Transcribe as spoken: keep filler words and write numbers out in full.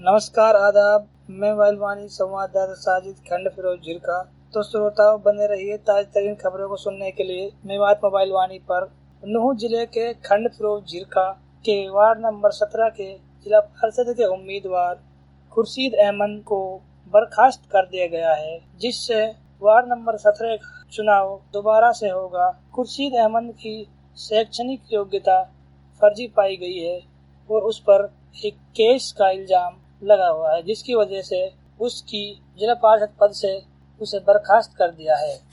नमस्कार, आदाब। मैं बालवानी संवाददाता साजिद खंड फिरोज झिरका। तो श्रोताओं, बने रहिए ताज़ा तरीन खबरों को सुनने के लिए मेवात मोबाइल वाणी पर। नुह जिले के खंड फिरोज झिरका के वार्ड नंबर सत्रह के जिला परिषद के उम्मीदवार खुर्शीद अहमद को बर्खास्त कर दिया गया है, जिससे वार्ड नंबर सत्रह का चुनाव दोबारा से होगा। खुर्शीद अहमद की शैक्षणिक योग्यता फर्जी पाई गई है और उस पर एक केस का इल्जाम लगा हुआ है, जिसकी वजह से उसकी जिला पार्षद पद से उसे बर्खास्त कर दिया है।